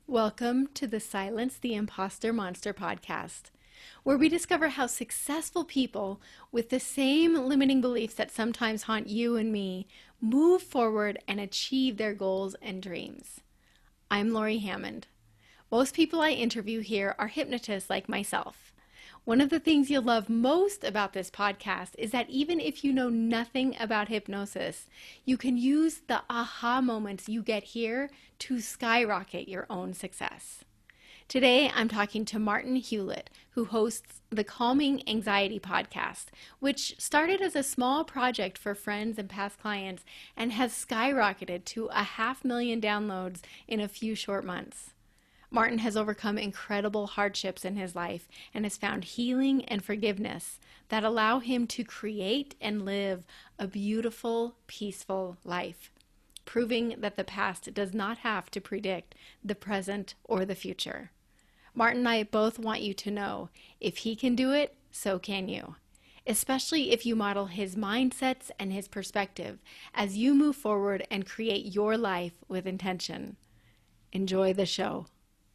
Welcome to the Silence the Imposter Monster podcast, where we discover how successful people with the same limiting beliefs that sometimes haunt you and me move forward and achieve their goals and dreams. I'm Lori Hammond. Most people I interview here are hypnotists like myself. One of the things you'll love most about this podcast is that even if you know nothing about hypnosis, you can use the aha moments you get here to skyrocket your own success. Today, I'm talking to Martin Hewlett, who hosts the Calming Anxiety podcast, which started as a small project for friends and past clients and has skyrocketed to 500,000 downloads in a few short months. Martin has overcome incredible hardships in his life and has found healing and forgiveness that allow him to create and live a beautiful, peaceful life, proving that the past does not have to predict the present or the future. Martin and I both want you to know, if he can do it, so can you. Especially if you model his mindsets and his perspective as you move forward and create your life with intention. Enjoy the show.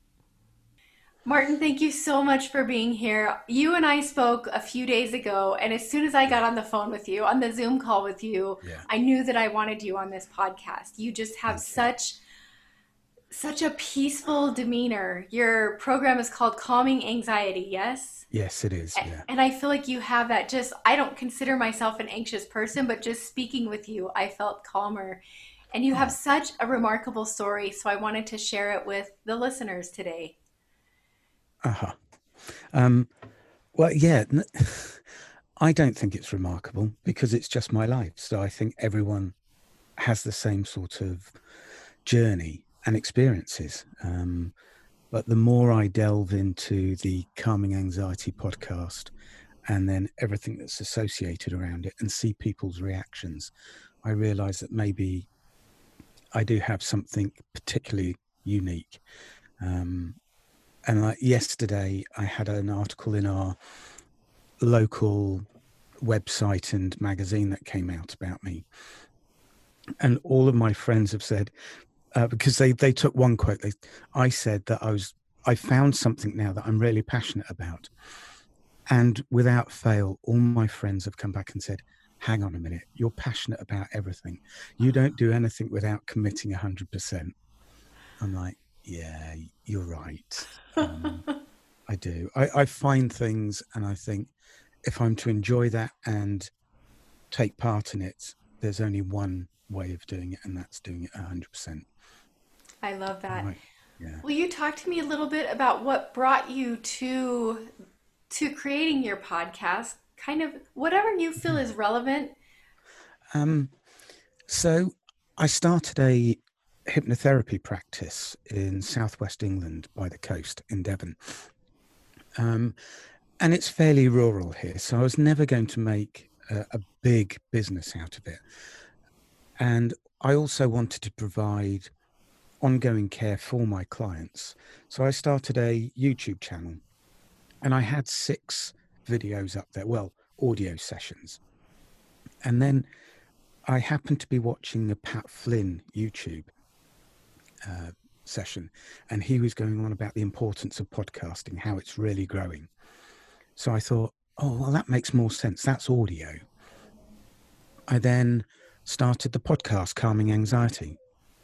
Martin, thank you so much for being here. You and I spoke a few days ago, and as soon as I got on the phone with you, on the Zoom call with you, Yeah. I knew that I wanted you on this podcast. You just have Thank you. such a peaceful demeanor. Your program is called Calming Anxiety, yes? Yes, it is. Yeah. And I feel like you have that. Just, I don't consider myself an anxious person, but just speaking with you, I felt calmer. And you have Oh, such a remarkable story, so I wanted to share it with the listeners today. uh-huh. Um, well, yeah, I don't think it's remarkable because it's just my life. So I think everyone has the same sort of journey and experiences. But the more I delve into the Calming Anxiety podcast and then everything that's associated around it and see people's reactions, I realize that maybe I do have something particularly unique. Um, And like yesterday, I had an article in our local website and magazine that came out about me. And all of my friends have said, because they took one quote, I said that I found something now that I'm really passionate about. And without fail, all my friends have come back and said, hang on a minute, you're passionate about everything. You don't do anything without committing 100%. I'm like, yeah, you're right. I do. I find things and I think if I'm to enjoy that and take part in it, there's only one way of doing it, and that's doing it 100%. I love that. Right. Yeah. Will you talk to me a little bit about what brought you to creating your podcast? Kind of whatever you feel Mhm. is relevant. Um, so I started a hypnotherapy practice in southwest England by the coast in Devon. Um, and it's fairly rural here. So I was never going to make a big business out of it. And I also wanted to provide ongoing care for my clients. So I started a YouTube channel and I had 6 videos up there, well, audio sessions. And then I happened to be watching the Pat Flynn YouTube session, and he was going on about the importance of podcasting, how it's really growing. So I thought, oh, well, that makes more sense. That's audio. I then started the podcast, Calming Anxiety.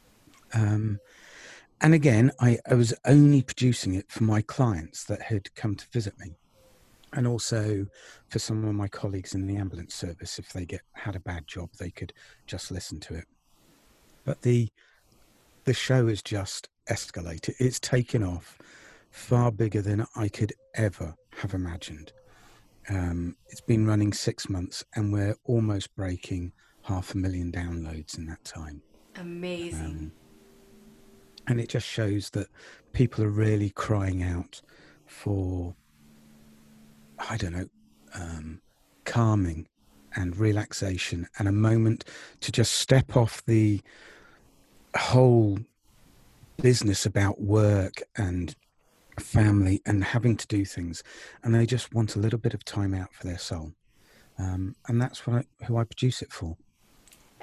And again, I was only producing it for my clients that had come to visit me, and also for some of my colleagues in the ambulance service. If they had a bad job, they could just listen to it. But the show has just escalated. It's taken off far bigger than I could ever have imagined. It's been running 6 months, and we're almost breaking 500,000 downloads in that time. Amazing. Um, and it just shows that people are really crying out for, I don't know, calming and relaxation and a moment to just step off the whole business about work and family and having to do things, and they just want a little bit of time out for their soul. And that's who I produce it for.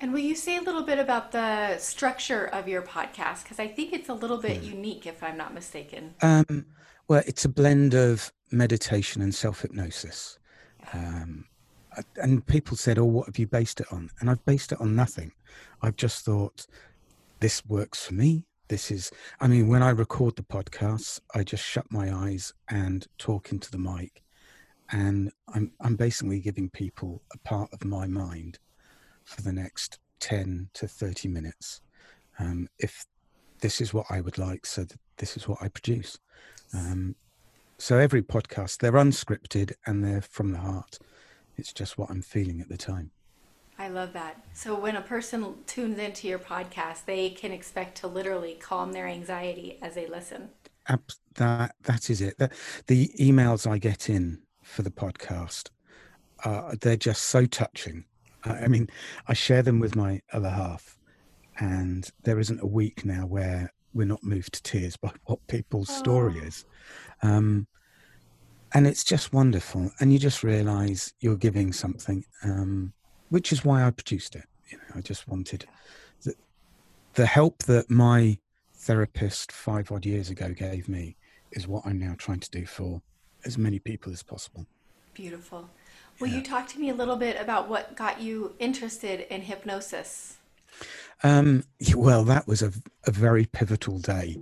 And will you say a little bit about the structure of your podcast? Because I think it's a little bit unique, if I'm not mistaken. Well, it's a blend of meditation and self-hypnosis. Um, and people said, oh, what have you based it on? And I've based it on nothing. I've just thought, this works for me. When I record the podcasts, I just shut my eyes and talk into the mic. And I'm basically giving people a part of my mind for the next 10 to 30 minutes. If this is what I would like, so this is what I produce. So every podcast, they're unscripted and they're from the heart. It's just what I'm feeling at the time. I love that. So when a person tunes into your podcast, they can expect to literally calm their anxiety as they listen. That is it. The emails I get in for the podcast, they're just so touching. I share them with my other half, and there isn't a week now where we're not moved to tears by what people's story is. And it's just wonderful. And you just realize you're giving something, which is why I produced it. I just wanted the help that my therapist 5 odd years ago gave me is what I'm now trying to do for as many people as possible. Beautiful. Will you talk to me a little bit about what got you interested in hypnosis? Well, that was a very pivotal day.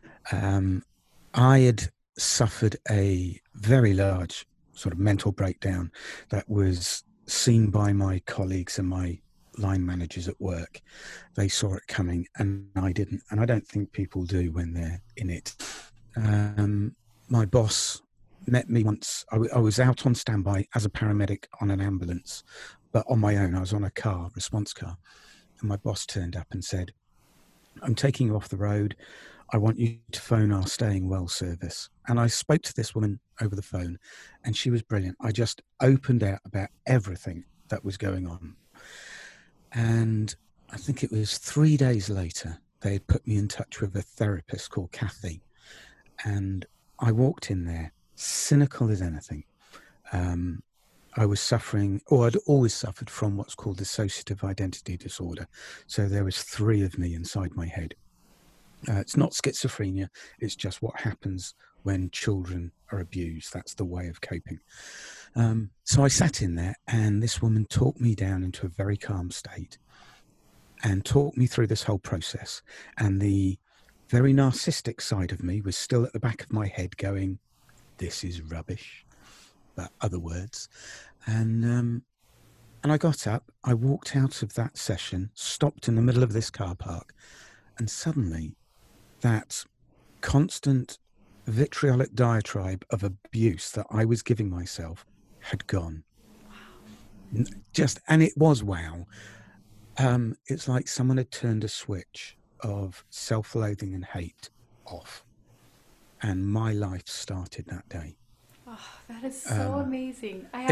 I had suffered a very large sort of mental breakdown that was seen by my colleagues and my line managers at work. They saw it coming and I didn't. And I don't think people do when they're in it. My boss met me once. I was out on standby as a paramedic on an ambulance, but on my own. I was on a response car. And my boss turned up and said, I'm taking you off the road. I want you to phone our staying well service. And I spoke to this woman over the phone and she was brilliant. I just opened out about everything that was going on. And I think it was 3 days later, they had put me in touch with a therapist called Kathy. And I walked in there, cynical as anything. I was suffering, or I'd always suffered from what's called dissociative identity disorder. So there was 3 of me inside my head. It's not schizophrenia. It's just what happens when children are abused. That's the way of coping. So I sat in there and this woman talked me down into a very calm state and talked me through this whole process. And the very narcissistic side of me was still at the back of my head going, this is rubbish. But other words. And I got up, I walked out of that session, stopped in the middle of this car park, and suddenly that constant vitriolic diatribe of abuse that I was giving myself had gone. Wow. And it was wow. It's like someone had turned a switch of self-loathing and hate off. And my life started that day. Oh, that is so amazing. I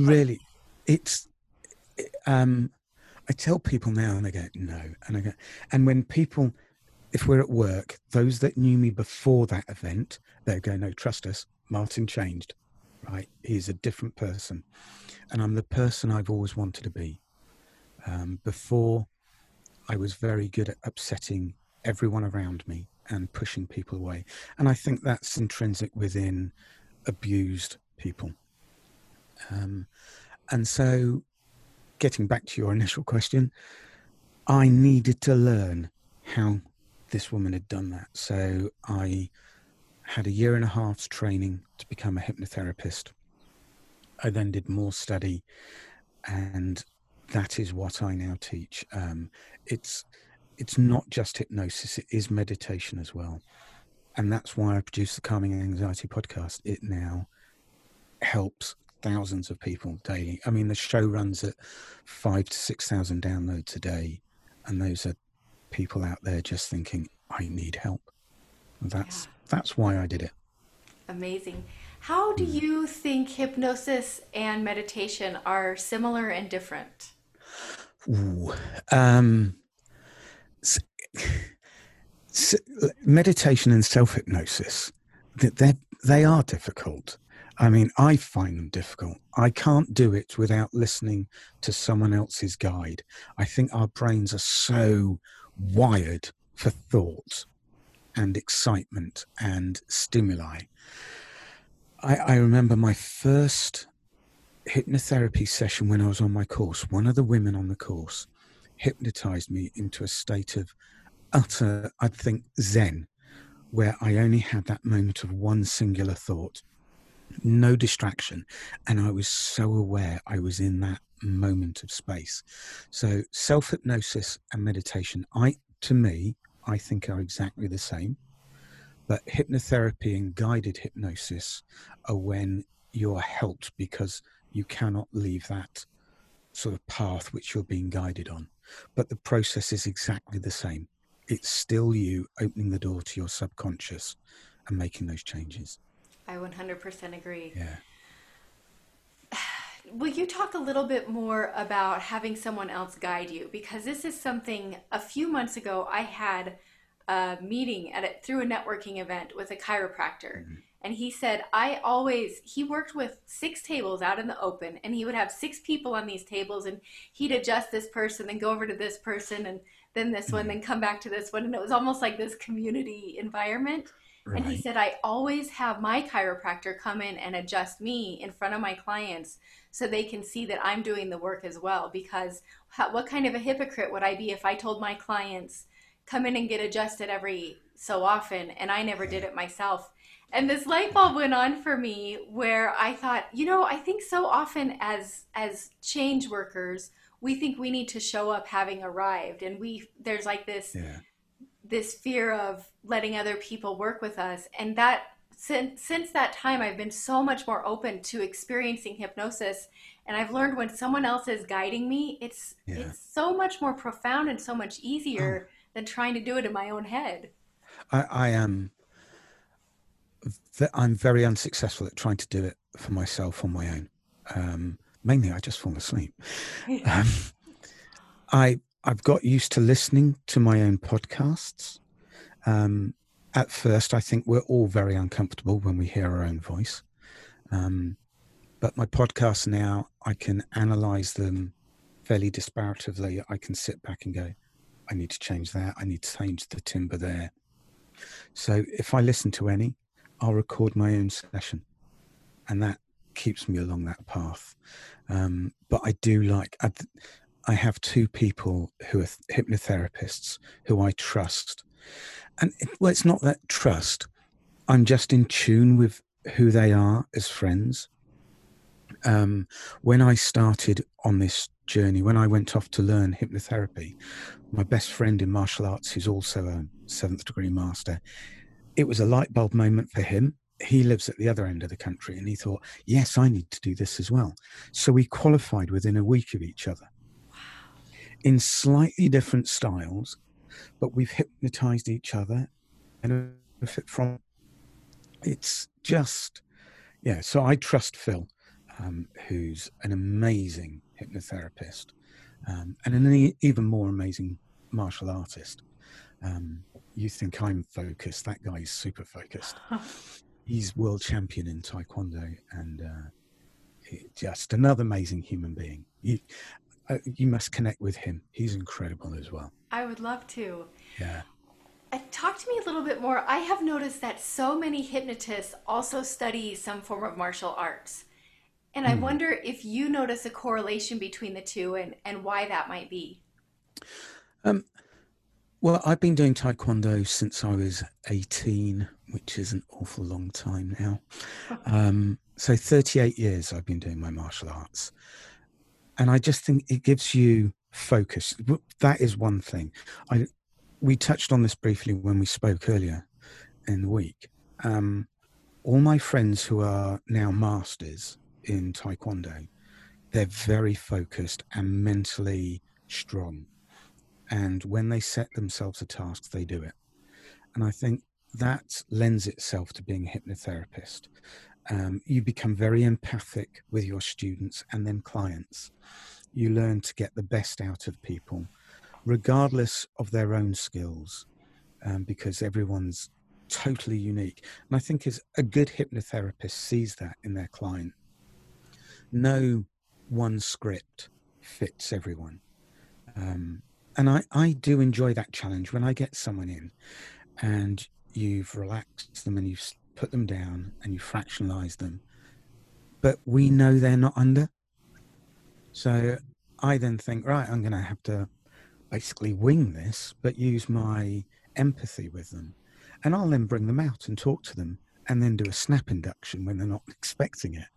tell people now and I go, no. And when people, if we're at work, those that knew me before that event, they go, no, trust us, Martin changed, right? He's a different person. And I'm the person I've always wanted to be. Before, I was very good at upsetting everyone around me and pushing people away. And I think that's intrinsic within abused people. And so getting back to your initial question, I needed to learn how this woman had done that. So I had 1.5 years training to become a hypnotherapist. I then did more study, and that is what I now teach. It's not just hypnosis, it is meditation as well. And that's why I produce the Calming Anxiety podcast. It now helps thousands of people daily. I mean, the show runs at 5,000 to 6,000 downloads a day. And those are people out there just thinking, I need help. That's why I did it. Amazing. How do you think hypnosis and meditation are similar and different? Meditation and self-hypnosis, they are difficult. I mean, I find them difficult. I can't do it without listening to someone else's guide. I think our brains are so wired for thought and excitement and stimuli. I remember my first hypnotherapy session when I was on my course. One of the women on the course hypnotized me into a state of utter, I think, zen, where I only had that moment of one singular thought, no distraction, and I was so aware I was in that moment of space. So self-hypnosis and meditation, to me, I think are exactly the same. But hypnotherapy and guided hypnosis are when you're helped because you cannot leave that sort of path which you're being guided on. But the process is exactly the same. It's still you opening the door to your subconscious and making those changes. I 100% agree. Yeah. Will you talk a little bit more about having someone else guide you? Because this is something a few months ago I had a meeting through a networking event with a chiropractor. Mm-hmm. And he said, he worked with 6 tables out in the open, and he would have 6 people on these tables, and he'd adjust this person, then go over to this person, and then this one, then come back to this one. And it was almost like this community environment. And he Right. said, I always have my chiropractor come in and adjust me in front of my clients so they can see that I'm doing the work as well. Because what kind of a hypocrite would I be if I told my clients, come in and get adjusted every so often, and I never did it myself? And this light bulb went on for me where I thought, I think so often as change workers, we think we need to show up having arrived, and there's like Yeah. this fear of letting other people work with us. And that since that time, I've been so much more open to experiencing hypnosis. And I've learned when someone else is guiding me, it's so much more profound and so much easier than trying to do it in my own head. I am. I'm very unsuccessful at trying to do it for myself on my own. Mainly, I just fall asleep. Um, I've got used to listening to my own podcasts. At first, I think we're all very uncomfortable when we hear our own voice. But my podcasts now, I can analyze them fairly disparatively. I can sit back and go, I need to change that. I need to change the timbre there. So if I listen to any, I'll record my own session, and that keeps me along that path. But I do I have 2 people who are hypnotherapists who I trust. And it's not that trust. I'm just in tune with who they are as friends. When I started on this journey, when I went off to learn hypnotherapy, my best friend in martial arts, who's also a 7th degree master, it was a light bulb moment for him. He lives at the other end of the country, and he thought, yes, I need to do this as well. So we qualified within a week of each other in slightly different styles, but we've hypnotized each other and from it's just, yeah. So I trust Phil, who's an amazing hypnotherapist, and an even more amazing martial artist. You think I'm focused, that guy is super focused. He's world champion in Taekwondo, and just another amazing human being. You must connect with him. He's incredible as well. I would love to. Yeah. Talk to me a little bit more. I have noticed that so many hypnotists also study some form of martial arts. And I wonder if you notice a correlation between the two, and why that might be. Well, I've been doing Taekwondo since I was 18, which is an awful long time now. So 38 years I've been doing my martial arts. And I just think it gives you focus. That is one thing. We touched on this briefly when we spoke earlier in the week. All my friends who are now masters in Taekwondo, they're very focused and mentally strong. And when they set themselves a task, they do it. And I think that lends itself to being a hypnotherapist. You become very empathic with your students and then clients. You learn to get the best out of people, regardless of their own skills, because everyone's totally unique. And I think as a good hypnotherapist sees that in their client, no one script fits everyone. And I do enjoy that challenge when I get someone in and you've relaxed them and you've put them down and you fractionalize them, but we know they're not under. So I then think, right, I'm going to have to basically wing this, but use my empathy with them. And I'll then bring them out and talk to them and then do a snap induction when they're not expecting it.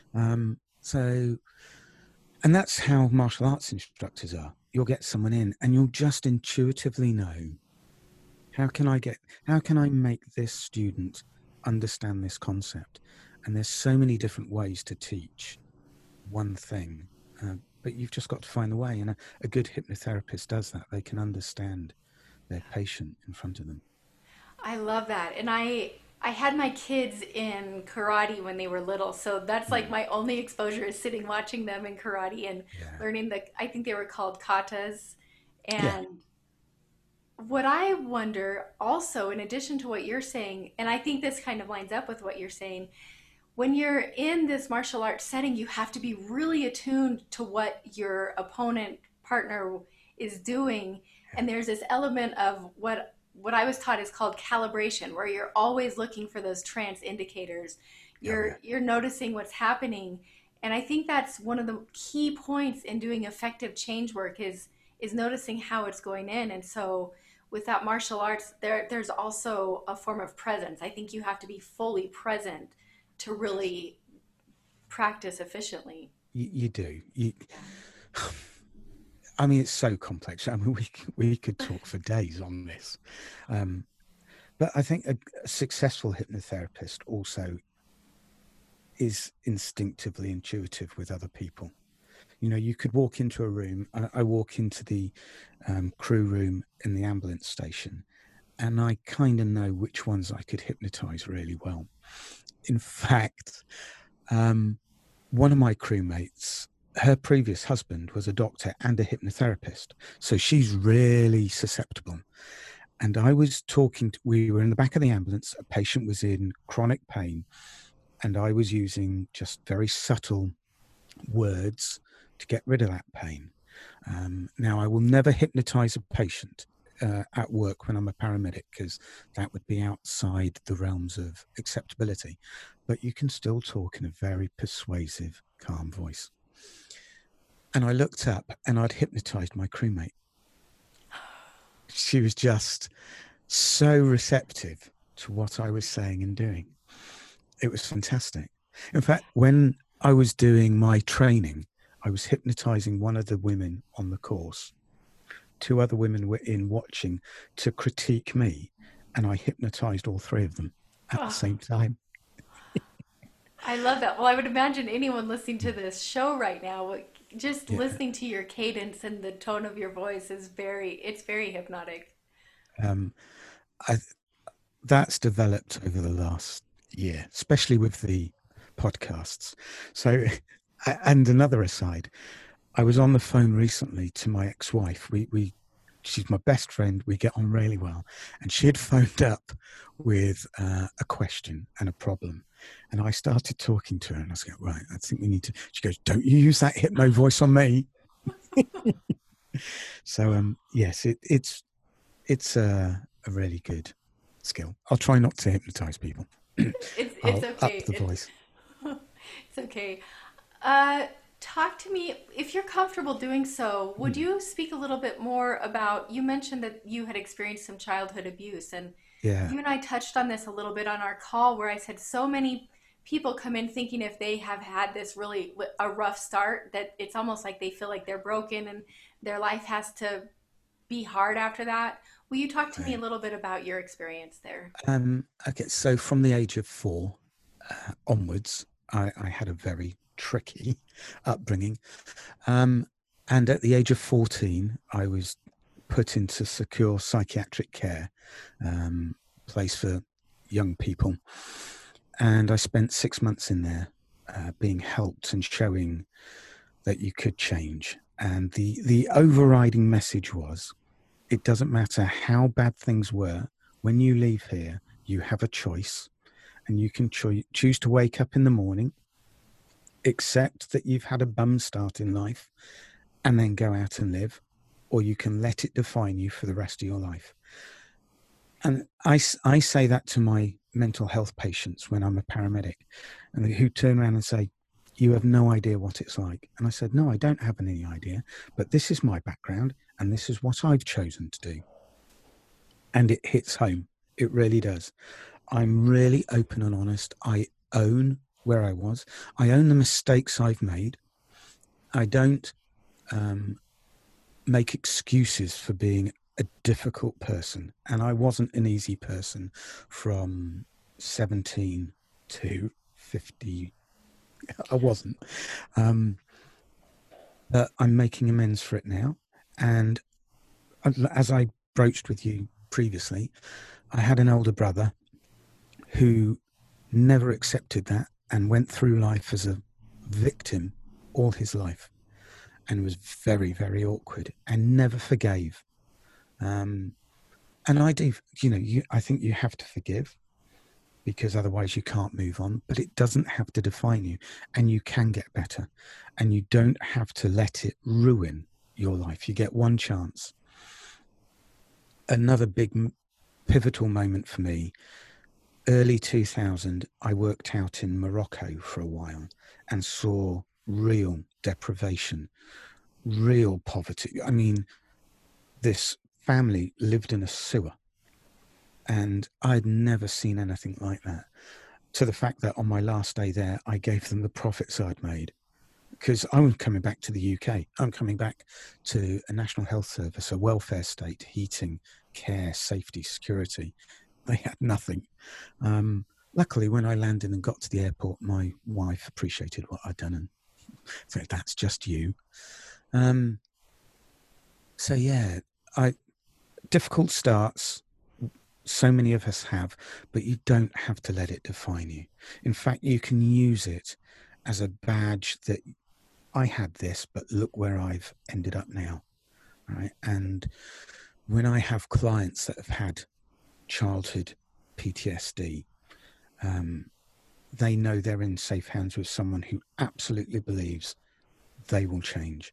And that's how martial arts instructors are. You'll get someone in and you'll just intuitively know, how can I make this student understand this concept? And there's so many different ways to teach one thing, but you've just got to find the way. And a good hypnotherapist does that. They can understand their patient in front of them. I love that. And I had my kids in karate when they were little, so that's like my only exposure is sitting watching them in karate and learning I think they were called katas. And what I wonder also, in addition to what you're saying, and I think this kind of lines up with what you're saying, when you're in this martial arts setting, you have to be really attuned to what your opponent partner is doing. And there's this element of what I was taught is called calibration, where you're always looking for those trance indicators. You're noticing what's happening. And I think that's one of the key points in doing effective change work is noticing how it's going in. And so with that martial arts, there's also a form of presence. I think you have to be fully present to really practice efficiently. You do. I mean, it's so complex. I mean, we could talk for days on this. But I think a successful hypnotherapist also is instinctively intuitive with other people. You know, you could walk into a room. I walk into the crew room in the ambulance station, and I kind of know which ones I could hypnotize really well. In fact, one of my crewmates, her previous husband was a doctor and a hypnotherapist. So she's really susceptible. And I was we were in the back of the ambulance. A patient was in chronic pain. And I was using just very subtle words to get rid of that pain. Now, I will never hypnotize a patient at work when I'm a paramedic, because that would be outside the realms of acceptability. But you can still talk in a very persuasive, calm voice. And I looked up and I'd hypnotized my crewmate. She was just so receptive to what I was saying and doing. It was fantastic. In fact, when I was doing my training, I was hypnotizing one of the women on the course. 2 other women were in watching to critique me, and I hypnotized all 3 of them at the same time. I love that. Well, I would imagine anyone listening to this show right now, just listening to your cadence and the tone of your voice it's very hypnotic. That's developed over the last year, especially with the podcasts. So, and another aside, I was on the phone recently to my ex-wife. She's my best friend. We get on really well. And she had phoned up with a question and a problem. And I started talking to her and I was like, right, I think we need to, she goes, don't you use that hypno voice on me. So, yes, it's a really good skill. I'll try not to hypnotize people. It's okay. Up the voice. It's okay. Talk to me, if you're comfortable doing so, would you speak a little bit more about, you mentioned that you had experienced some childhood abuse, and you and I touched on this a little bit on our call, where I said so many people come in thinking if they have had this really a rough start, that it's almost like they feel like they're broken and their life has to be hard after that. Will you talk to me a little bit about your experience there? Okay, so from the age of 4 onwards, I had a very tricky upbringing. And at the age of 14, I was put into secure psychiatric care, place for young people. And I spent 6 months in there being helped and showing that you could change. And the overriding message was, it doesn't matter how bad things were, when you leave here, you have a choice, and you can choose to wake up in the morning, accept that you've had a bum start in life, and then go out and live, or you can let it define you for the rest of your life. And I say that to my mental health patients when I'm a paramedic, and who turn around and say, you have no idea what it's like. And I said, no, I don't have any idea, but this is my background and this is what I've chosen to do. And it hits home. It really does. I'm really open and honest. I own where I was. I own the mistakes I've made. I don't make excuses for being a difficult person. And I wasn't an easy person from 17 to 50. I wasn't. But I'm making amends for it now. And as I broached with you previously, I had an older brother who never accepted that and went through life as a victim all his life, and was very, very awkward and never forgave. And I do, I think you have to forgive, because otherwise you can't move on, but it doesn't have to define you, and you can get better, and you don't have to let it ruin your life. You get one chance. Another big pivotal moment for me, early 2000, I worked out in Morocco for a while and saw real deprivation, real poverty. I mean, this family lived in a sewer, and I'd never seen anything like that. To the fact that on my last day there, I gave them the profits I'd made, because I was coming back to the UK. I'm coming back to a National Health Service, a welfare state, heating, care, safety, security. They had nothing. Luckily, when I landed and got to the airport, my wife appreciated what I'd done and said, that's just you. So yeah, difficult starts, so many of us have, but you don't have to let it define you. In fact, you can use it as a badge that I had this, but look where I've ended up now, right? And when I have clients that have had childhood PTSD, they know they're in safe hands with someone who absolutely believes they will change.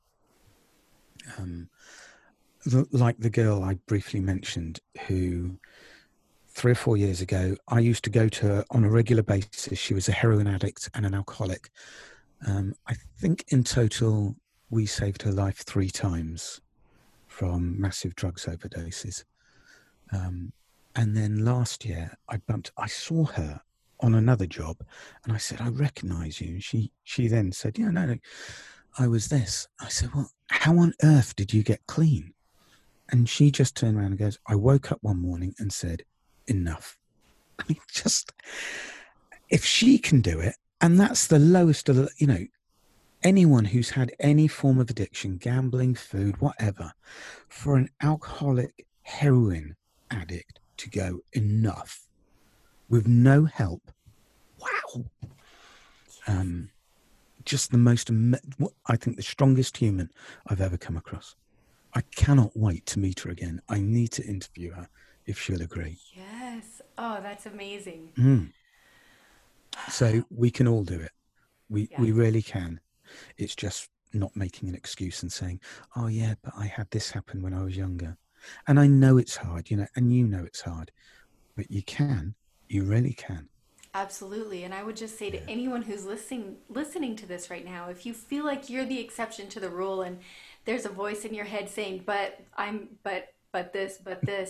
Like the girl I briefly mentioned, who 3 or 4 years ago, I used to go to her on a regular basis. She was a heroin addict and an alcoholic. I think in total, we saved her life 3 times from massive drugs overdoses. And then last year, I saw her on another job, and I said, I recognize you. And she then said, yeah, no, I was this. I said, well, how on earth did you get clean? And she just turned around and goes, I woke up one morning and said, enough. I mean, just, if she can do it, and that's the lowest of the, anyone who's had any form of addiction, gambling, food, whatever, for an alcoholic heroin addict to go enough with no help. Wow. Just the most, I think the strongest human I've ever come across. I cannot wait to meet her again. I need to interview her if she'll agree. Yes. Oh, that's amazing. So we can all do it. We really can. It's just not making an excuse and saying, oh yeah, but I had this happen when I was younger. And I know it's hard, and it's hard, but you really can. Absolutely. And I would just say to anyone who's listening to this right now, if you feel like you're the exception to the rule and there's a voice in your head saying, but this,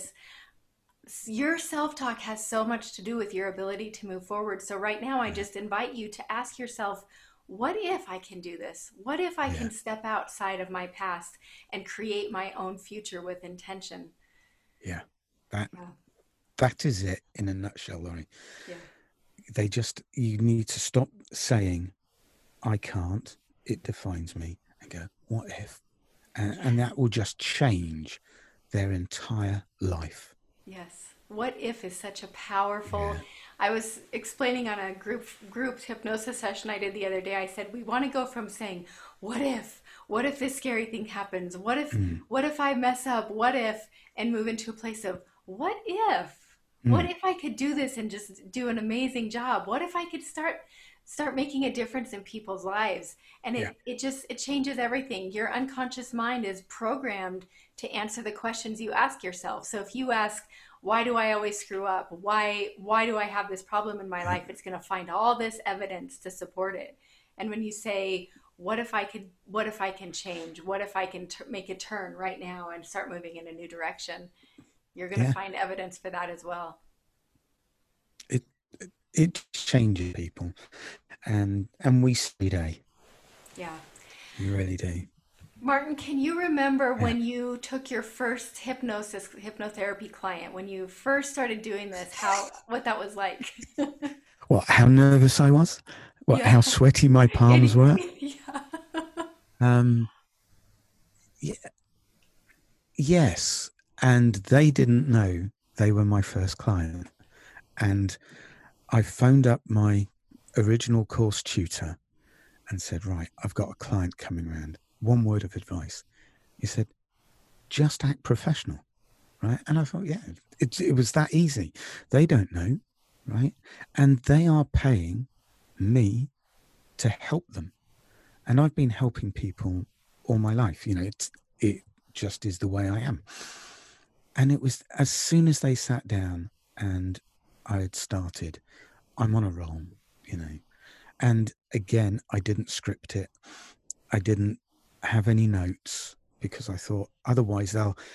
your self-talk has so much to do with your ability to move forward. So right now, I just invite you to ask yourself, what if I can do this? What if I can step outside of my past and create my own future with intention? Yeah. That is it in a nutshell, Laurie. Yeah. You need to stop saying, I can't, it defines me, and go, what if? And that will just change their entire life. Yes. What if is such a powerful, I was explaining on a group hypnosis session I did the other day. I said, we want to go from saying, what if this scary thing happens? What if I mess up? What if, and move into a place of, what if what if I could do this and just do an amazing job? What if I could start making a difference in people's lives? And Yeah. it changes everything. Your unconscious mind is programmed to answer the questions you ask yourself. So if you ask, why do I always screw up? Why do I have this problem in my Yeah. life? It's going to find all this evidence to support it. And when you say, what if I can change? What if I can make a turn right now and start moving in a new direction? You're going to Yeah. find evidence for that as well. It it changes people, and we see every day. Yeah. You really do. Martin, can you remember Yeah. when you took your first hypnotherapy client, when you first started doing this, what that was like? What? How nervous I was? What? Yeah. How sweaty my palms were? Yeah. Um. Yeah, yes, and they didn't know they were my first client, and I phoned up my original course tutor and said, right, I've got a client coming around. One word of advice. He said, just act professional, right? And I thought, yeah, it was that easy. They don't know, right? And they are paying me to help them. And I've been helping people all my life. It just is the way I am. And it was as soon as they sat down and I had started, I'm on a roll, And again, I didn't script it. I didn't have any notes because I thought otherwise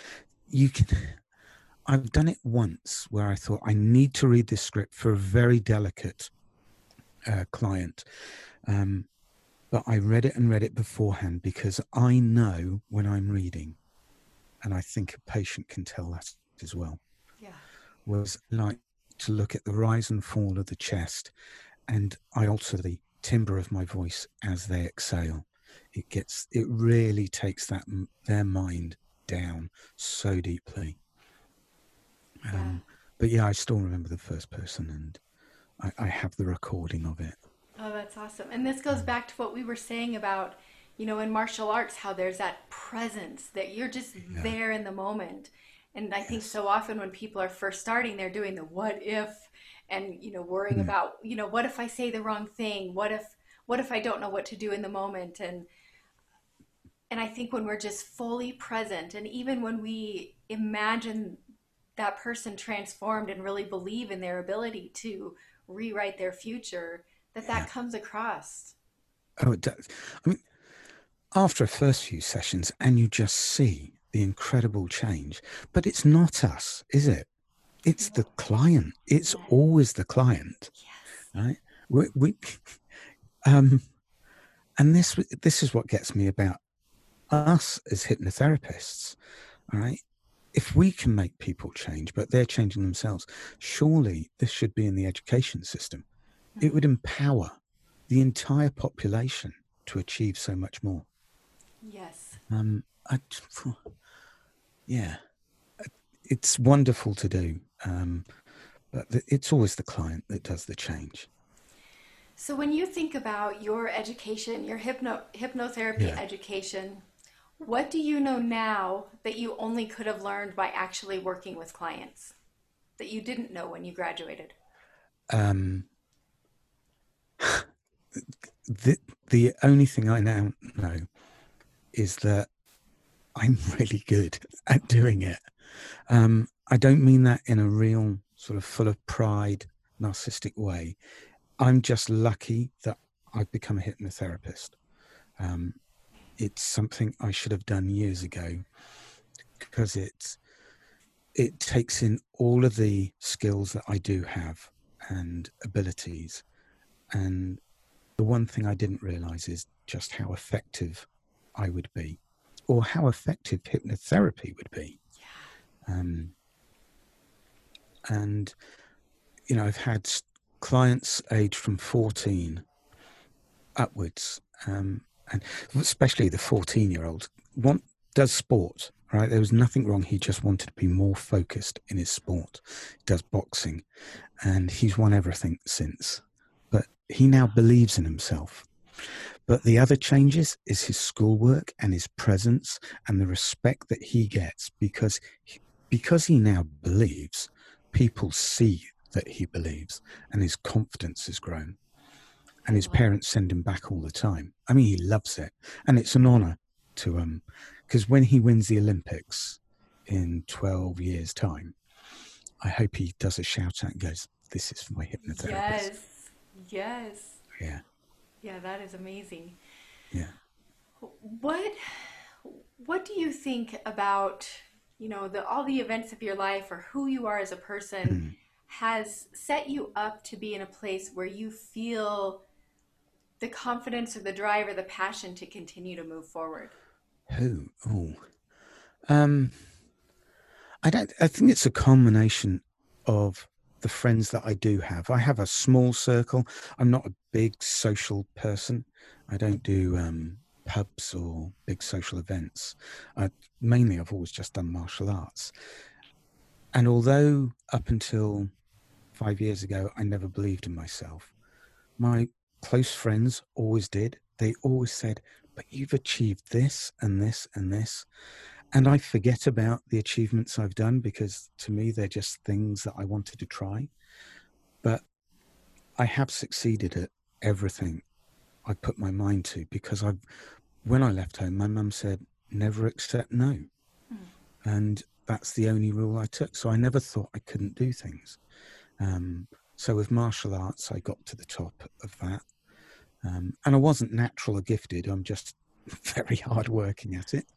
I've done it once where I thought I need to read this script for a very delicate client. But I read it beforehand because I know when I'm reading, and I think a patient can tell that as well. Yeah. Was like to look at the rise and fall of the chest, and I alter the timbre of my voice as they exhale. It really takes their mind down so deeply. Yeah. But yeah, I still remember the first person, and I have the recording of it. Oh, that's awesome. And this goes back to what we were saying about, in martial arts, how there's that presence that you're just there in the moment. And I think so often when people are first starting, they're doing the what if and, worrying about, what if I say the wrong thing? What if I don't know what to do in the moment? And I think when we're just fully present, and even when we imagine that person transformed and really believe in their ability to rewrite their future, that comes across. Oh, it does. I mean, after a first few sessions, and you just see the incredible change, but it's not us, is it? It's the client. It's always the client, right? We and this is what gets me about us as hypnotherapists, all right? If we can make people change, but they're changing themselves, surely this should be in the education system. It would empower the entire population to achieve so much more. Yes. Yeah, it's wonderful to do, but it's always the client that does the change. So when you think about your education, your hypnotherapy education, what do you know now that you only could have learned by actually working with clients that you didn't know when you graduated? The only thing I now know is that I'm really good at doing it. I don't mean that in a real sort of full of pride, narcissistic way. I'm just lucky that I've become a hypnotherapist. It's something I should have done years ago because it takes in all of the skills that I do have and abilities. And the one thing I didn't realize is just how effective I would be, or how effective hypnotherapy would be. And, I've had clients aged from 14 upwards, and especially the 14-year-old does sport, right? There was nothing wrong. He just wanted to be more focused in his sport. He does boxing, and he's won everything since. But he now believes in himself. But the other changes is his schoolwork and his presence and the respect that he gets because he now believes people see that he believes, and his confidence has grown. And his parents send him back all the time. I mean, he loves it. And it's an honor to, because when he wins the Olympics in 12 years' time, I hope he does a shout out and goes, "This is for my hypnotherapist." Yes. Yeah. Yeah, that is amazing. Yeah. What do you think about, all the events of your life or who you are as a person has set you up to be in a place where you feel the confidence or the drive or the passion to continue to move forward? Who? Oh. I think it's a combination of the friends that I do have. I have a small circle. I'm not a big social person. I don't do pubs or big social events. Mainly, I've always just done martial arts. And although up until 5 years ago, I never believed in myself, my close friends always did. They always said, "But you've achieved this and this and this." And I forget about the achievements I've done because to me, they're just things that I wanted to try. But I have succeeded at everything I put my mind to because when I left home, my mum said, "Never accept no." And that's the only rule I took. So I never thought I couldn't do things. So with martial arts, I got to the top of that. And I wasn't natural or gifted. I'm just very hard working at it.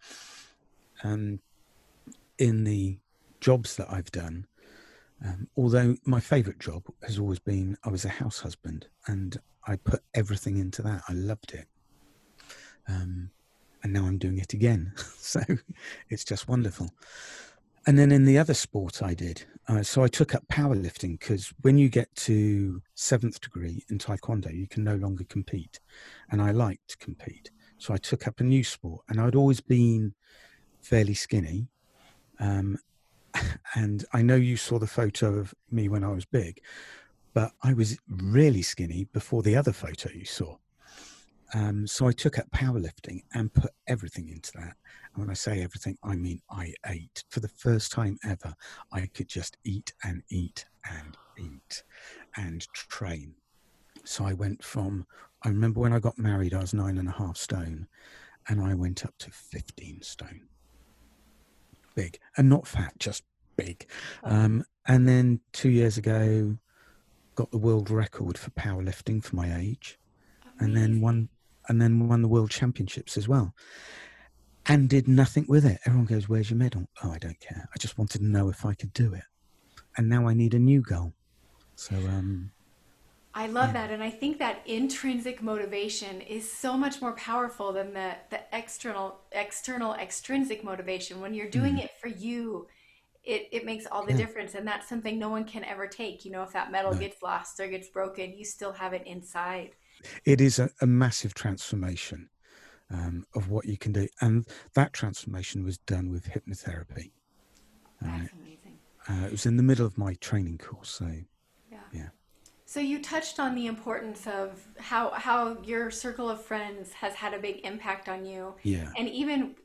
In the jobs that I've done, although my favorite job has always been, I was a house husband and I put everything into that. I loved it. And now I'm doing it again. So it's just wonderful. And then in the other sport I did, so I took up powerlifting because when you get to 7th degree in Taekwondo, you can no longer compete. And I like to compete. So I took up a new sport and I'd always been fairly skinny. And I know you saw the photo of me when I was big, but I was really skinny before the other photo you saw. So I took up powerlifting and put everything into that. And when I say everything, I mean I ate. For the first time ever, I could just eat and eat and eat and train. So I remember when I got married, I was 9.5 stone, and I went up to 15 stone. Big. And not fat, just big. And then 2 years ago, got the world record for powerlifting for my age. Amazing. And then won the world championships as well, and did nothing with it. Everyone goes, "Where's your medal?" Oh, I don't care. I just wanted to know if I could do it. And now I need a new goal. So, I love that. And I think that intrinsic motivation is so much more powerful than the extrinsic motivation. When you're doing it for you, it makes all the yeah, difference. And that's something no one can ever take. If that medal no, gets lost or gets broken, you still have it inside. it is a massive transformation of what you can do. And that transformation was done with hypnotherapy. That's amazing. It was in the middle of my training course. So, Yeah. yeah. So you touched on the importance of how your circle of friends has had a big impact on you, Yeah. and even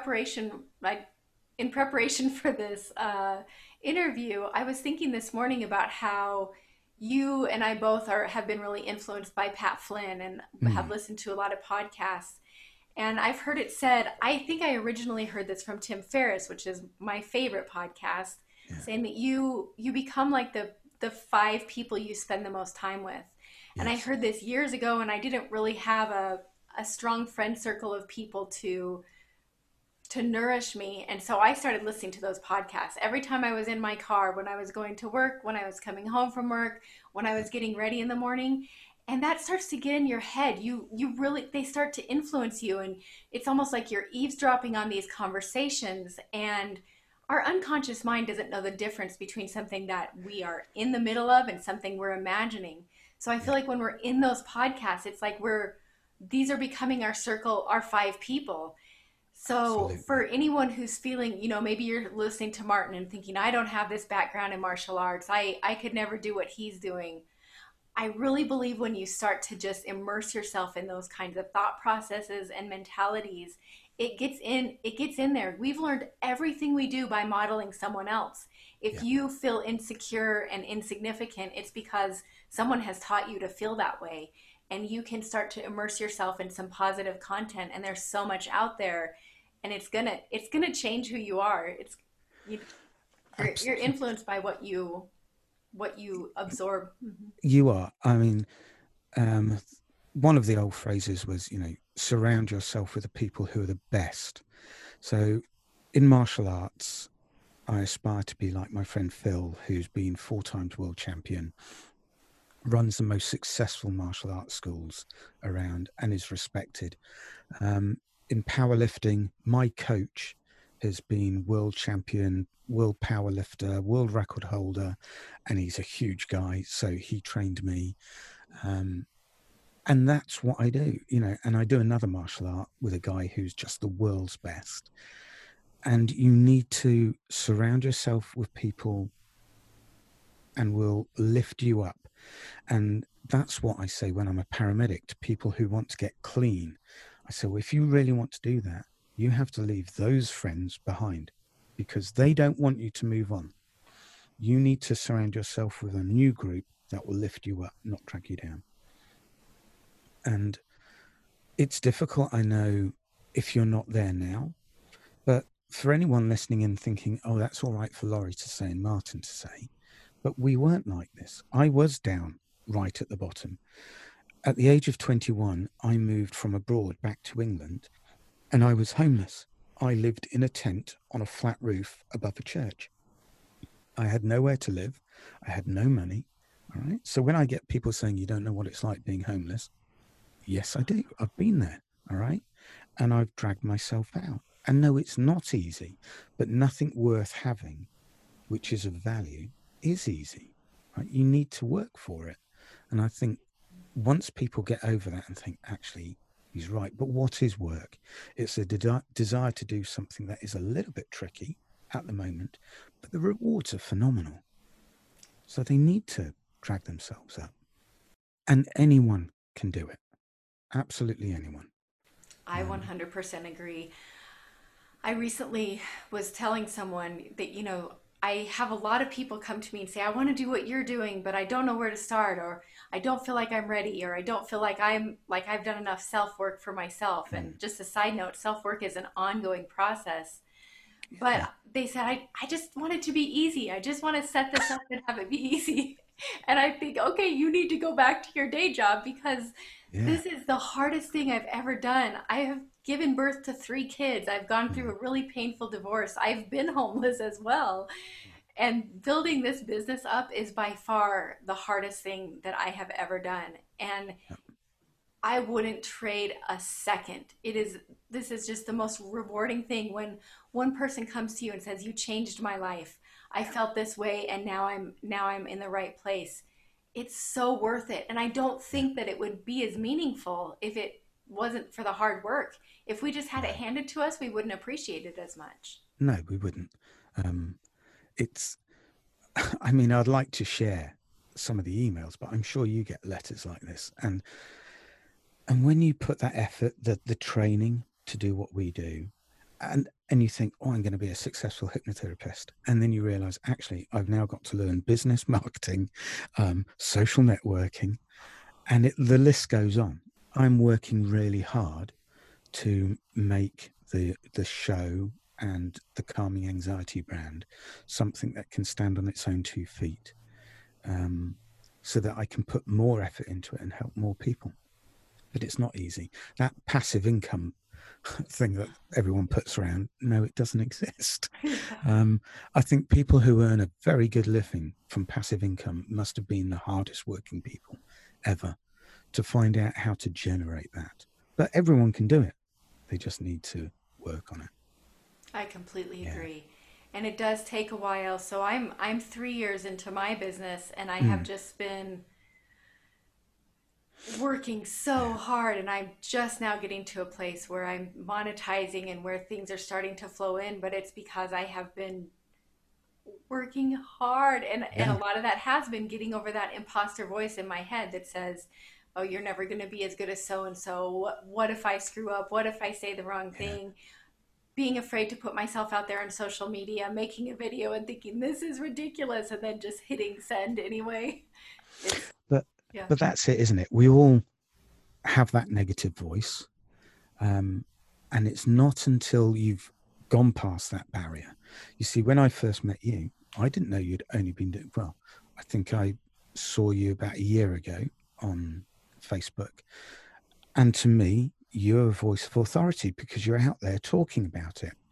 in preparation for this interview, I was thinking this morning about how you and I both have been really influenced by Pat Flynn and have listened to a lot of podcasts. And I've heard it said, I think I originally heard this from Tim Ferriss, which is my favorite podcast, Yeah. saying that you become like the 5 people you spend the most time with. And I Yes. heard this years ago, and I didn't really have a strong friend circle of people to nourish me. And so I started listening to those podcasts every time I was in my car, when I was going to work, when I was coming home from work, when I was getting ready in the morning. And that starts to get in your head. You really, they start to influence you, and it's almost like you're eavesdropping on these conversations, and our unconscious mind doesn't know the difference between something that we are in the middle of and something we're imagining. So I feel Yeah. like when we're in those podcasts, it's like these are becoming our circle, our 5 people. So for Absolutely. anyone who's feeling, maybe you're listening to Martin and thinking, I don't have this background in martial arts. I could never do what he's doing. I really believe when you start to just immerse yourself in those kinds of thought processes and mentalities, it gets in there. We've learned everything we do by modeling someone else. If Yeah. you feel insecure and insignificant, it's because someone has taught you to feel that way. And you can start to immerse yourself in some positive content. And there's so much out there, and it's gonna change who you are. You, you're Absolutely. influenced by what you absorb. Mm-hmm. You are. I mean, um, one of the old phrases was, surround yourself with the people who are the best. So in martial arts, I aspire to be like my friend Phil, who's been 4 times world champion, runs the most successful martial arts schools around, and is respected. In powerlifting, my coach has been world champion, world powerlifter, world record holder, and he's a huge guy. So he trained me. Um, and that's what I do, and I do another martial art with a guy who's just the world's best. And you need to surround yourself with people and will lift you up. And that's what I say when I'm a paramedic to people who want to get clean. I say, well, if you really want to do that, you have to leave those friends behind because they don't want you to move on. You need to surround yourself with a new group that will lift you up, not drag you down. And it's difficult, I know, if you're not there now. But for anyone listening and thinking, oh, that's all right for Laurie to say and Martin to say, but we weren't like this. I was down right at the bottom. At the age of 21, I moved from abroad back to England and I was homeless. I lived in a tent on a flat roof above a church. I had nowhere to live. I had no money. All right. So when I get people saying you don't know what it's like being homeless, yes, I do. I've been there. All right. And I've dragged myself out. And no, it's not easy, but nothing worth having, which is of value, is easy. Right? You need to work for it. And I think once people get over that and think, actually, he's right, but what is work? It's a desire to do something that is a little bit tricky at the moment, but the rewards are phenomenal. So they need to drag themselves up. And anyone can do it. Absolutely anyone. I 100% agree. I recently was telling someone that, I have a lot of people come to me and say, I want to do what you're doing, but I don't know where to start, or I don't feel like I'm ready, or I don't feel like I've done enough self work for myself. And just a side note, self work is an ongoing process. Yeah. But they said, I just want it to be easy. I just want to set this up and have it be easy. And I think, okay, you need to go back to your day job because Yeah. this is the hardest thing I've ever done. I have given birth to 3 kids. I've gone through Mm. a really painful divorce. I've been homeless as well. And building this business up is by far the hardest thing that I have ever done. And Yeah. I wouldn't trade a second. This is just the most rewarding thing when one person comes to you and says, "You changed my life. I felt this way and now I'm in the right place." It's so worth it. And I don't Yeah. think that it would be as meaningful if it wasn't for the hard work. If we just had it No. handed to us, we wouldn't appreciate it as much. No, we wouldn't. Um, it's, I mean, I'd like to share some of the emails, but I'm sure you get letters like this. And when you put that effort, the training to do what we do, and you think, oh, I'm going to be a successful hypnotherapist, and then you realize, actually, I've now got to learn business marketing, social networking, and the list goes on. I'm working really hard to make the show and the calming anxiety brand something that can stand on its own 2 feet, so that I can put more effort into it and help more people. But it's not easy. That passive income thing that everyone puts around, no, it doesn't exist. I think people who earn a very good living from passive income must have been the hardest working people ever to find out how to generate that. But everyone can do it. They just need to work on it. I completely Yeah. agree. And it does take a while. So I'm 3 years into my business and I have Mm. just been working so Yeah. hard, and I'm just now getting to a place where I'm monetizing and where things are starting to flow in, but it's because I have been working hard, and a Yeah. lot of that has been getting over that imposter voice in my head that says, oh, you're never going to be as good as so and so. What if I screw up? What if I say the wrong Yeah. thing? being afraid to put myself out there on social media, making a video and thinking this is ridiculous, and then just hitting send anyway. It's, But yeah. but that's it, isn't it? We all have that negative voice, and it's not until you've gone past that barrier. You see, when I first met you, I didn't know you'd only been doing well. I think I saw you about a year ago on Facebook, and to me, you're a voice of authority because you're out there talking about it,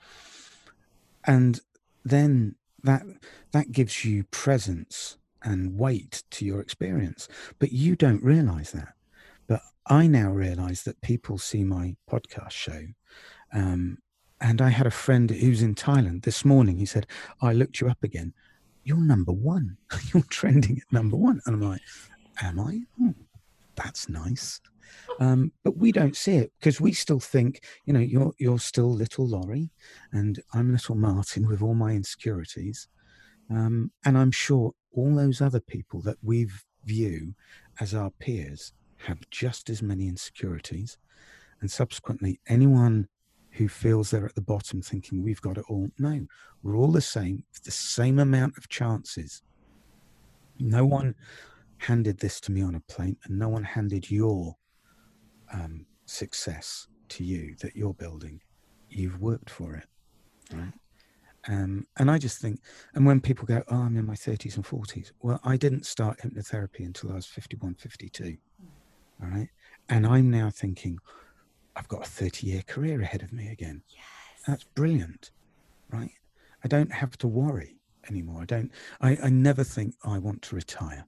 and then that gives you presence and weight to your experience. But you don't realize that. But I now realize that people see my podcast show. And I had a friend who's in Thailand this morning. He said, I looked you up again. You're number one. You're trending at number one. And I'm like, am I? Oh, that's nice. But we don't see it because we still think, you know, you're still little Laurie and I'm little Martin with all my insecurities. And I'm sure all those other people that we view as our peers have just as many insecurities. And subsequently, anyone who feels they're at the bottom thinking we've got it all, no, we're all the same, the same amount of chances. No one handed this to me on a plate, and no one handed your success to you that you're building. You've worked for it, right? And I just think, and when people go, oh, I'm in my 30s and 40s, well, I didn't start hypnotherapy until I was 51, 52, all right? And I'm now thinking, I've got a 30-year career ahead of me again. Yes. That's brilliant, right? I don't have to worry anymore. I never think I want to retire.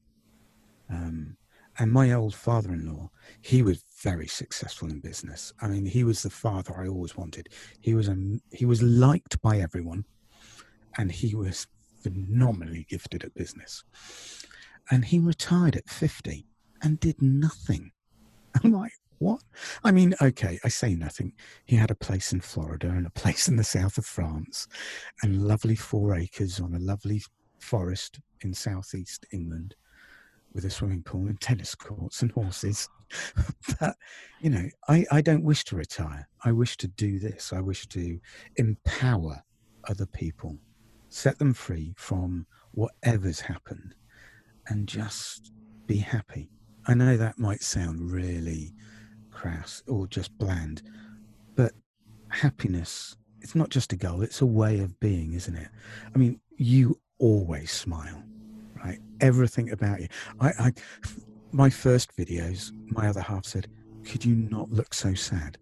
And my old father-in-law, he was very successful in business. I mean, he was the father I always wanted. He was liked by everyone, and he was phenomenally gifted at business. And he retired at 50 and did nothing. I'm like, what? I mean, okay, I say nothing. He had a place in Florida and a place in the south of France and lovely 4 acres on a lovely forest in southeast England with a swimming pool and tennis courts and horses. But, you know, I don't wish to retire. I wish to do this. I wish to empower other people, set them free from whatever's happened and just be happy. I know that might sound really crass or just bland, but happiness, it's not just a goal, it's a way of being, isn't it? I mean, you always smile, right? Everything about you. My first videos, my other half said, could you not look so sad?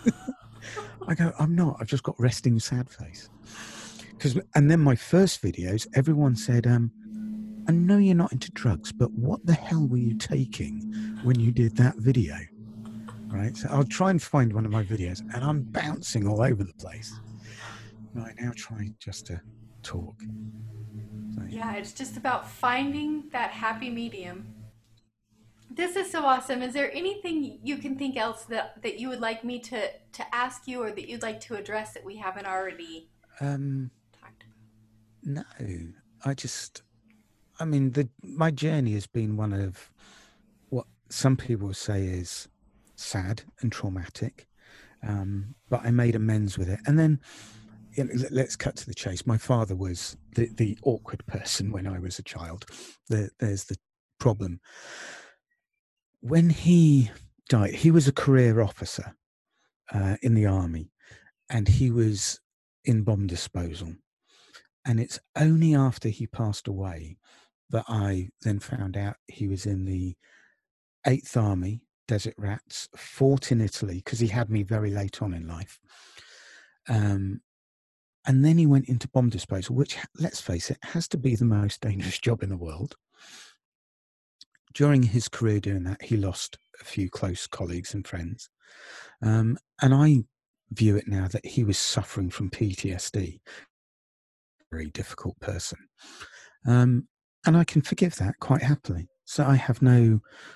I go, I'm not, I've just got resting sad face. And then my first videos, everyone said, I know you're not into drugs, but what the hell were you taking when you did that video? Right, so I'll try and find one of my videos, and I'm bouncing all over the place. And I now try just to talk. So, Yeah, it's just about finding that happy medium. This is so awesome. Is there anything you can think else that you would like me to ask you or that you'd like to address that we haven't already talked about? No, I mean, my journey has been one of what some people say is sad and traumatic, but I made amends with it. And then, you know, let's cut to the chase. My father was the awkward person when I was a child. There's the problem. When he died, he was a career officer in the army, and he was in bomb disposal. And it's only after he passed away that I then found out he was in the 8th Army, Desert Rats, fought in Italy because he had me very late on in life. And then he went into bomb disposal, which, let's face it, has to be the most dangerous job in the world. During his career doing that, he lost a few close colleagues and friends. And I view it now that he was suffering from PTSD. Very difficult person. And I can forgive that quite happily. So I have no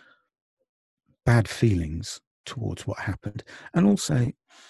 bad feelings towards what happened. And also,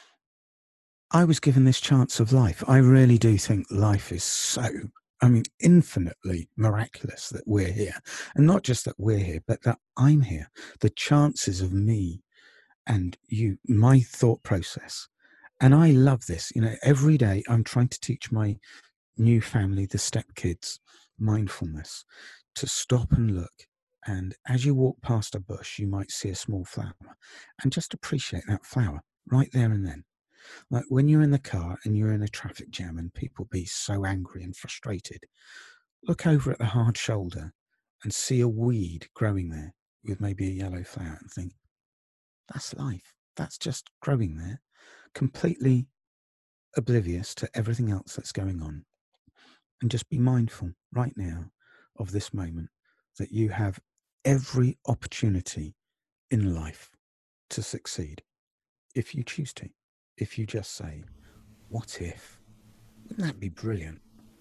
I was given this chance of life. I really do think life is so, I mean, infinitely miraculous that we're here. And not just that we're here, but that I'm here. The chances of me and you, my thought process And I love this. You know, every day I'm trying to teach my new family, the stepkids, mindfulness, to stop and look. And as you walk past a bush, you might see a small flower and just appreciate that flower right there and then. Like when you're in the car and you're in a traffic jam and people be so angry and frustrated, look over at the hard shoulder and see a weed growing there with maybe a yellow flower and think, that's life. That's just growing there, completely oblivious to everything else that's going on. And just be mindful right now of this moment that you have every opportunity in life to succeed if you choose to. If you just say, what if? Wouldn't that be brilliant?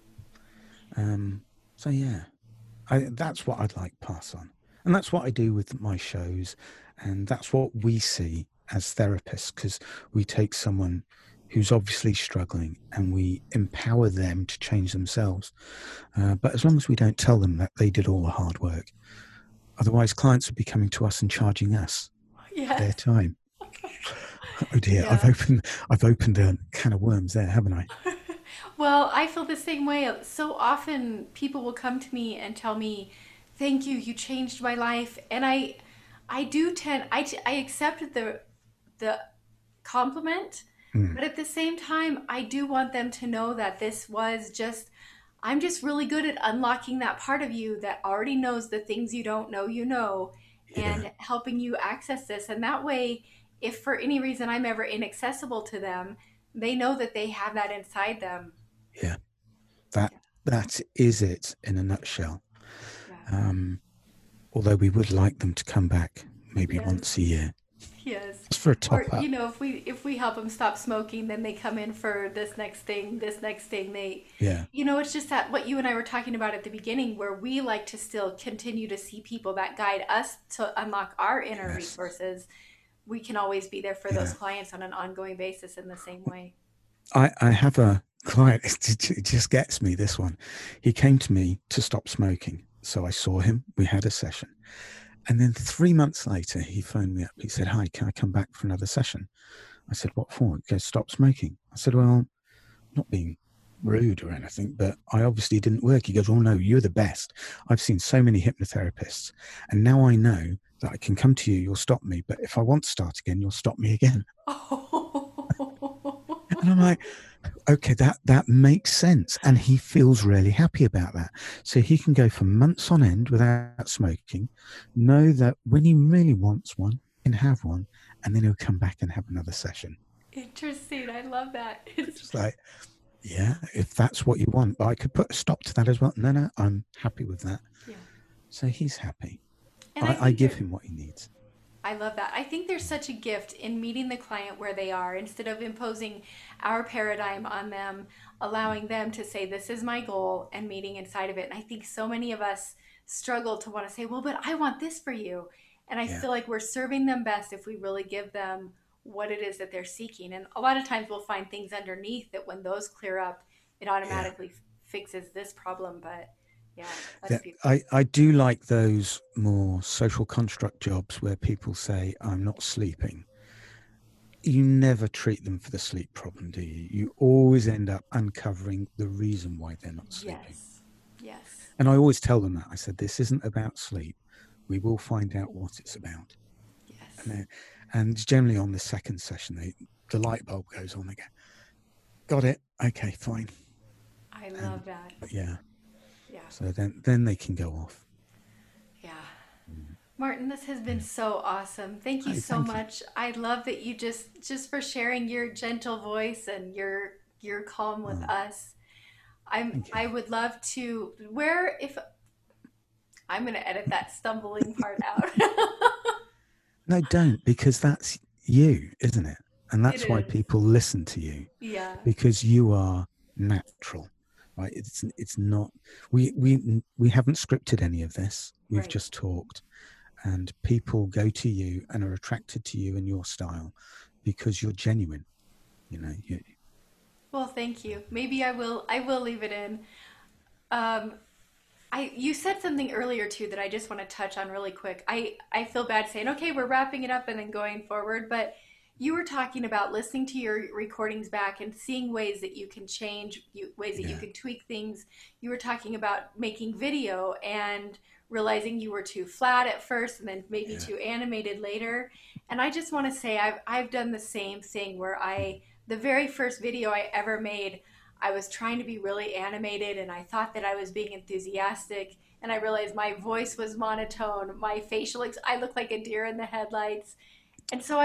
So yeah, that's what I'd like to pass on. And that's what I do with my shows. And that's what we see as therapists, because we take someone who's obviously struggling and we empower them to change themselves. But as long as we don't tell them that they did all the hard work, otherwise clients would be coming to us and charging us for their time. Oh dear, Yeah. I've opened a can of worms there, haven't I? Well, I feel the same way. So often people will come to me and tell me, "Thank you, you changed my life." And I do tend, I accept the compliment, Mm, but at the same time, I do want them to know that this was just, I'm just really good at unlocking that part of you that already knows the things you don't know, yeah, and helping you access this. And that way, if for any reason I'm ever inaccessible to them, they know that they have that inside them. yeah. That Yeah. that is it in a nutshell. Yeah. Um, although we would like them to come back maybe Yes. once a year, Yes. just for a Or top up. if we help them stop smoking, then they come in for this next thing. Yeah, It's just that what you and I were talking about at the beginning, where we like to still continue to see people that guide us to unlock our inner yes, resources. We can always be there for those yeah. clients on an ongoing basis in the same way. I have a client, it just gets me, this one. He came to me to stop smoking. So I saw him, we had a session. And then 3 months later, he phoned me up. He said, hi, can I come back for another session? I said, what for? He goes, stop smoking. I said, well, not being rude or anything, but I obviously didn't work. He goes, oh no, you're the best. I've seen so many hypnotherapists. And now I know that I can come to you, you'll stop me. But if I want to start again, you'll stop me again. And I'm like, okay, that makes sense. And he feels really happy about that. So he can go for months on end without smoking, know that when he really wants one, he can have one, and then he'll come back and have another session. Interesting. I love that. It's just like, yeah, if that's what you want. But I could put a stop to that as well. No, I'm happy with that. Yeah. So he's happy. And I I think give there, him what he needs. I love that. I think there's such a gift in meeting the client where they are instead of imposing our paradigm on them, allowing them to say, this is my goal, and meeting inside of it. And I think so many of us struggle to want to say, well, but I want this for you. And I Yeah, feel like we're serving them best if we really give them what it is that they're seeking. And a lot of times we'll find things underneath that when those clear up, it yeah. automatically fixes this problem. But yeah, that's Yeah, beautiful. I do like those more social construct jobs where people say, I'm not sleeping. You never treat them for the sleep problem, do you? You always end up uncovering the reason why they're not sleeping. Yes. Yes. And I always tell them that. I said, this isn't about sleep. We will find out what it's about. And, Yes. then, and generally on the second session, the light bulb goes on. They go, got it. Okay, fine. I And love that. yeah, Yeah. so then they can go off. Yeah. Martin, this has been Yeah. so awesome. Thank you Oh, so thank you. much. I love that you just for sharing your gentle voice and your calm with Oh, us. thank you. I would love to where if I'm going to edit that stumbling part out. No, don't, because that's you, isn't it? And It that's why is. people listen to you, Yeah. because you are natural, right? It's not, we haven't scripted any of this. We've Right. just talked, and people go to you and are attracted to you and your style because you're genuine. You know, Well, thank you. Maybe I will leave it in. Um you said something earlier too that I just want to touch on really quick. I feel bad saying, okay, we're wrapping it up and then going forward, but You were talking about listening to your recordings back and seeing ways that you can change, ways that you Yeah, can tweak things. You were talking about making video and realizing you were too flat at first and then maybe yeah, too animated later. And I just want to say I've done the same thing where the very first video I ever made, I was trying to be really animated and I thought that I was being enthusiastic and I realized my voice was monotone, my I looked like a deer in the headlights. And so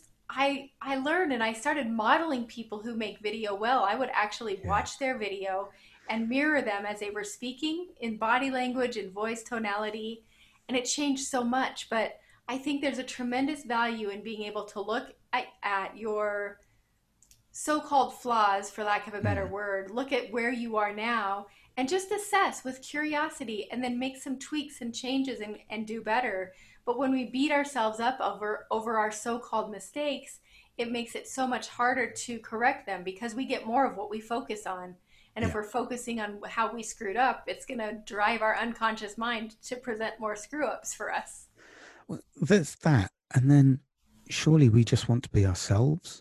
I learned and I started modeling people who make video well. I would actually yeah, watch their video and mirror them as they were speaking in body language and voice tonality, and it changed so much. But I think there's a tremendous value in being able to look at your so-called flaws, for lack of a better mm, word, look at where you are now and just assess with curiosity and then make some tweaks and changes and do better. But when we beat ourselves up over our so-called mistakes, it makes it so much harder to correct them because we get more of what we focus on. And if yeah. we're focusing on how we screwed up, it's going to drive our unconscious mind to present more screw ups for us. Well, there's that, and then surely we just want to be ourselves,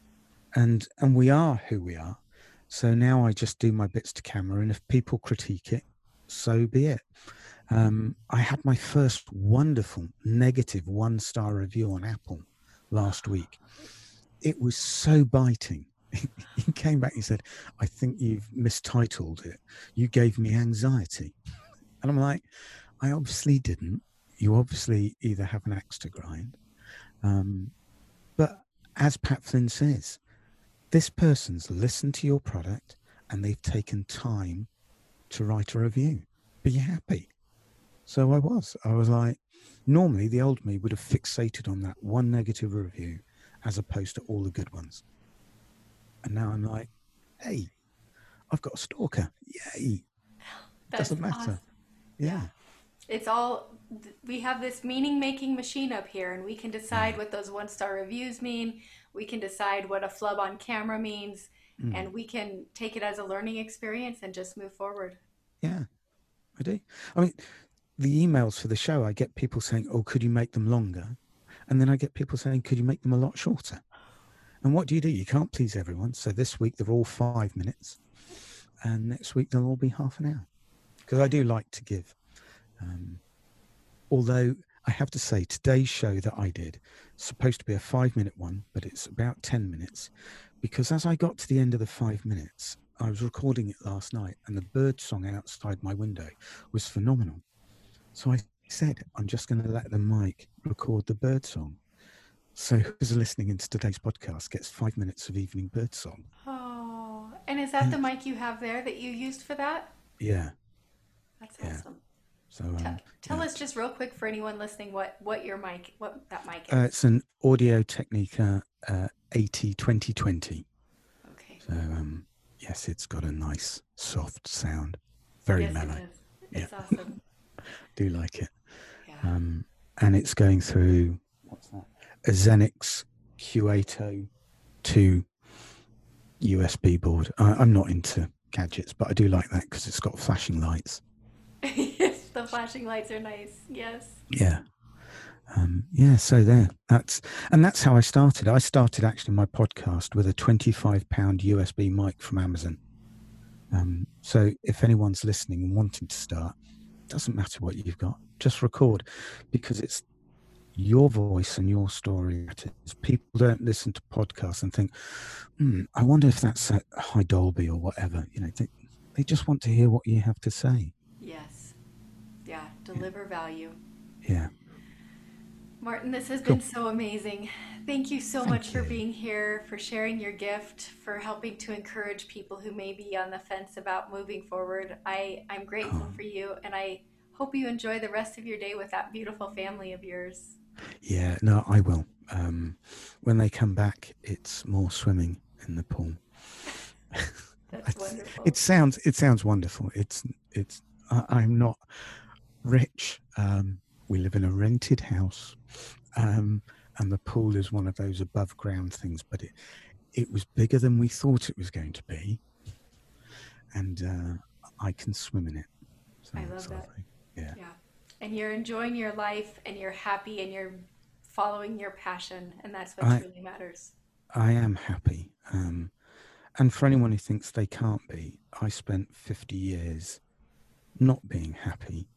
and we are who we are. So now I just do my bits to camera, and if people critique it, so be it. I had my first wonderful negative 1-star review on Apple last week. It was so biting. He came back and said, I think you've mistitled it. You gave me anxiety. And I'm like, I obviously didn't. You obviously either have an axe to grind. But as Pat Flynn says, this person's listened to your product and they've taken time to write a review. Be happy. So I was like, normally the old me would have fixated on that one negative review as opposed to all the good ones. And now I'm like, hey, I've got a stalker. Yay. That's Doesn't awesome. matter. Yeah. Yeah. It's all, we have this meaning making machine up here, and we can decide Yeah. what those 1-star reviews mean. We can decide what a flub on camera means, Mm, and we can take it as a learning experience and just move forward. yeah, I do. I mean, the emails for the show, I get people saying, oh, could you make them longer? And then I get people saying, could you make them a lot shorter? And what do? You can't please everyone. So this week they're all 5 minutes, and next week they'll all be half an hour. Because I do like to give. Although I have to say, today's show that I did is supposed to be a 5-minute one, but it's about 10 minutes. Because as I got to the end of the 5 minutes, I was recording it last night, and the bird song outside my window was phenomenal. So I said, I'm just going to let the mic record the bird song. So who's listening into today's podcast gets 5 minutes of evening bird song. Oh, and is that Yeah. the mic you have there that you used for that? Yeah. That's Yeah. awesome. So Tell us just real quick for anyone listening what that mic is. it's an Audio Technica 80 2020. Okay. So yes, it's got a nice soft sound, very Yes, mellow. it is. Yeah, It's awesome. do like it. Yeah. And it's going through what's that? A Xenix Q802 USB board. I'm not into gadgets, but I do like that because it's got flashing lights. Yes, the flashing lights are nice. Yes. Yeah. Yeah, so there. That's how I started. I started actually my podcast with a £25 USB mic from Amazon. So if anyone's listening and wanting to start, doesn't matter what you've got, just record, because it's your voice and your story matters. People don't listen to podcasts and think, I wonder if that's at High Dolby or whatever. They just want to hear what you have to say. Yes. Yeah. Deliver value. Yeah. Martin, this has Cool. been so amazing. Thank you so much Thank for you. being here, for sharing your gift, for helping to encourage people who may be on the fence about moving forward. I'm grateful for you, and I hope you enjoy the rest of your day with that beautiful family of yours. Yeah, no, I will. When they come back, it's more swimming in the pool. That's wonderful. It sounds wonderful. I'm not rich. We live in a rented house, and the pool is one of those above ground things, but it was bigger than we thought it was going to be, and I can swim in it. So I it's love that. lovely. Yeah. Yeah. And you're enjoying your life and you're happy and you're following your passion, and that's what I truly matters. I am happy. And for anyone who thinks they can't be, I spent 50 years not being happy.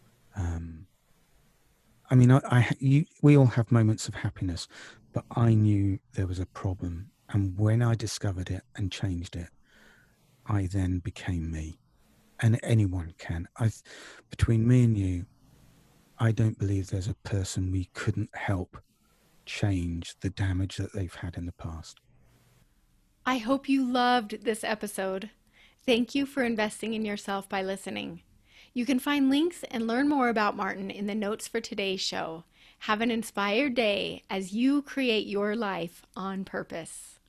I mean, we all have moments of happiness, but I knew there was a problem. And when I discovered it and changed it, I then became me. And anyone can. Between me and you, I don't believe there's a person we couldn't help change the damage that they've had in the past. I hope you loved this episode. Thank you for investing in yourself by listening. You can find links and learn more about Martin in the notes for today's show. Have an inspired day as you create your life on purpose.